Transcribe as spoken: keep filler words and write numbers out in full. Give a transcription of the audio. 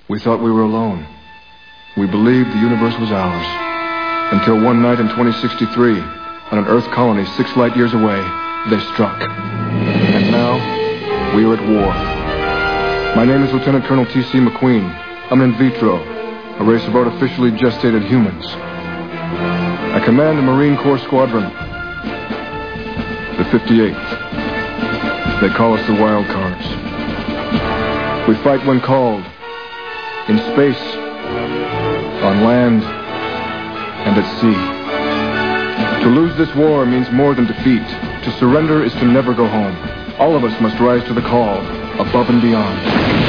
We thought we were alone. We believed the universe was ours. Until one night in twenty sixty-three, on an Earth colony six light years away, they struck. And now, we are at war. My name is Lieutenant Colonel T C McQueen. I'm an in vitro, a race of artificially gestated humans. I command the Marine Corps Squadron, the fifty-eighth. They call us the Wild Cards. We fight when called, in space, on land, and at sea. To lose this war means more than defeat. To surrender is to never go home. All of us must rise to the call, above and beyond.